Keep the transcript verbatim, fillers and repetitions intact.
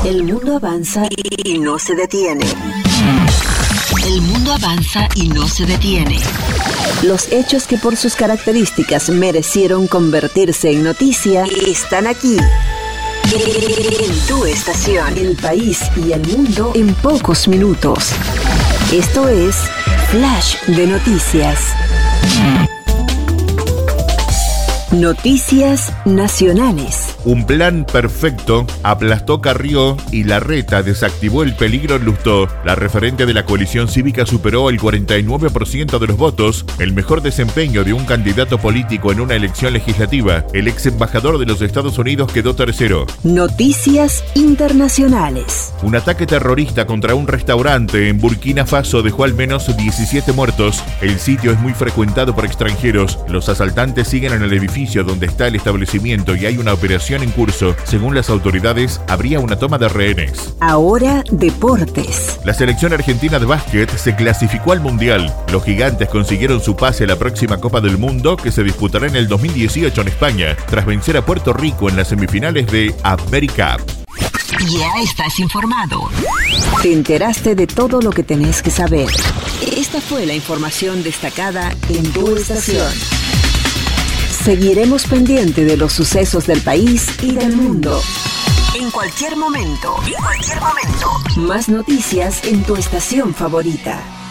El mundo avanza y no se detiene. El mundo avanza y no se detiene. Los hechos que por sus características merecieron convertirse en noticia están aquí. En tu estación. El país y el mundo en pocos minutos. Esto es Flash de Noticias. Noticias nacionales. Un plan perfecto aplastó Carrió y Larreta desactivó el peligro en Lustó. La referente de la coalición cívica superó el cuarenta y nueve por ciento de los votos, el mejor desempeño de un candidato político en una elección legislativa. El ex embajador de los Estados Unidos quedó tercero. Noticias internacionales. Un ataque terrorista contra un restaurante en Burkina Faso dejó al menos diecisiete muertos. El sitio es muy frecuentado por extranjeros. Los asaltantes siguen en el edificio donde está el establecimiento y hay una operación en curso. Según las autoridades, habría una toma de rehenes. Ahora, deportes. La selección argentina de básquet se clasificó al Mundial. Los gigantes consiguieron su pase a la próxima Copa del Mundo, que se disputará en el dos mil dieciocho en España, tras vencer a Puerto Rico en las semifinales de América. Ya estás informado. Te enteraste de todo lo que tenés que saber. Esta fue la información destacada en tu estación. Seguiremos pendiente de los sucesos del país y del mundo. En cualquier momento, en cualquier momento. Más noticias en tu estación favorita.